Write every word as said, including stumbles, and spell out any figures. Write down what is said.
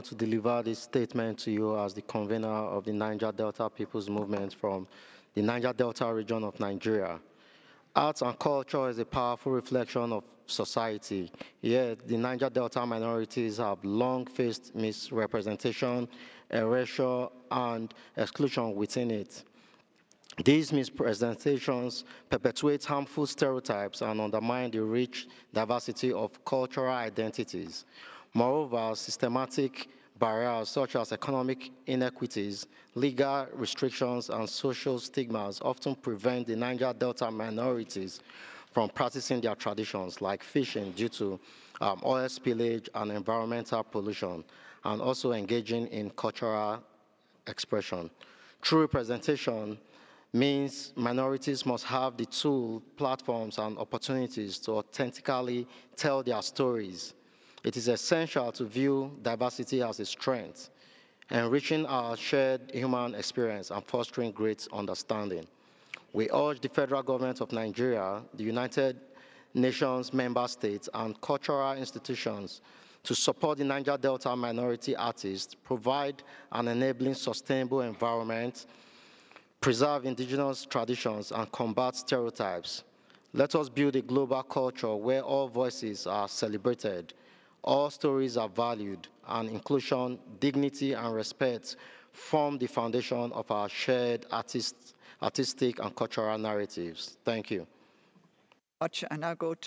honor to deliver this statement to you as the convener of the Niger Delta People's Movement from the Niger Delta region of Nigeria. Arts and culture is a powerful reflection of society, yet the Niger Delta minorities have long faced misrepresentation, erasure, and exclusion within it. These misrepresentations perpetuate harmful stereotypes and undermine the rich diversity of cultural identities. Moreover, systematic barriers such as economic inequities, legal restrictions, and social stigmas often prevent the Niger Delta minorities from practicing their traditions like fishing due to um, oil spillage and environmental pollution, and also engaging in cultural expression. True representation means minorities must have the tool, platforms, and opportunities to authentically tell their stories. It is essential to view diversity as a strength, enriching our shared human experience and fostering great understanding. We urge the federal government of Nigeria, the United Nations member states, and cultural institutions to support the Niger Delta minority artists, provide an enabling sustainable environment, preserve indigenous traditions, and combat stereotypes. Let us build a global culture where all voices are celebrated, all stories are valued, and inclusion, dignity, and respect form the foundation of our shared artist, artistic and cultural narratives. Thank you. Much, and now go to